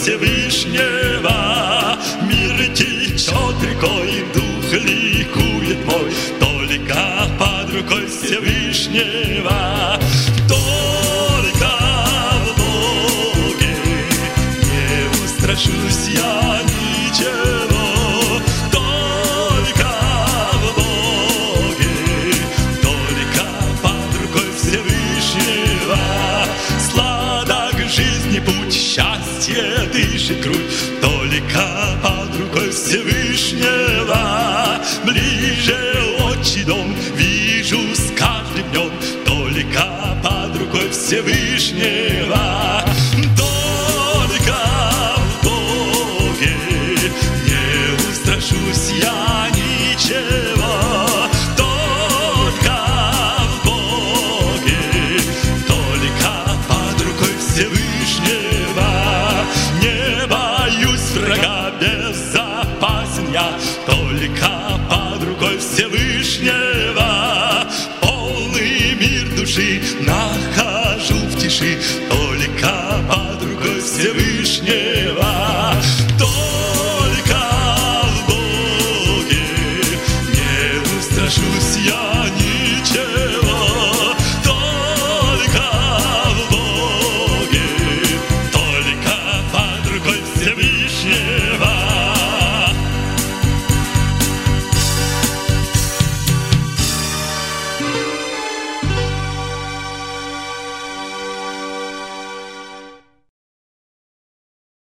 Всевышнего. Мир течет рекой, дух ликует мой, только под рукой Всевышнего. Только в Боге не устрашусь я ничего. Только в Боге, только под рукой Всевышнего. Сладок жизни путь, счастье дышит грудь, только под рукой Всевышнего. Ближе отчий дом вижу с каждым днем, только под рукой Всевышнего. Только в Боге не устрашусь я ничего. Только в Боге, только под рукой Всевышнего. Не боюсь врага, безопасен я, только под рукой Всевышнего. Полный мир души нахожу в тиши, только под рукой Всевышнего.